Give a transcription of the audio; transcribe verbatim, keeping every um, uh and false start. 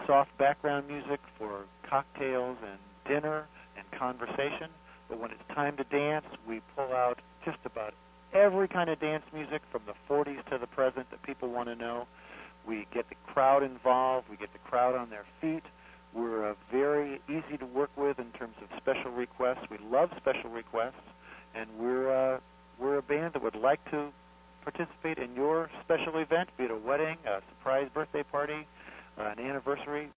soft background music for cocktails and dinner and conversation. But when it's time to dance, we pull out just about every kind of dance music from the forties to the present that people want to know. We get the crowd involved. We get the crowd on their feet. We're uh, very easy to work with in terms of special requests. We love special requests, and we're uh, we're a band that would like to participate in your special event, be it a wedding, a surprise birthday party, uh, an anniversary.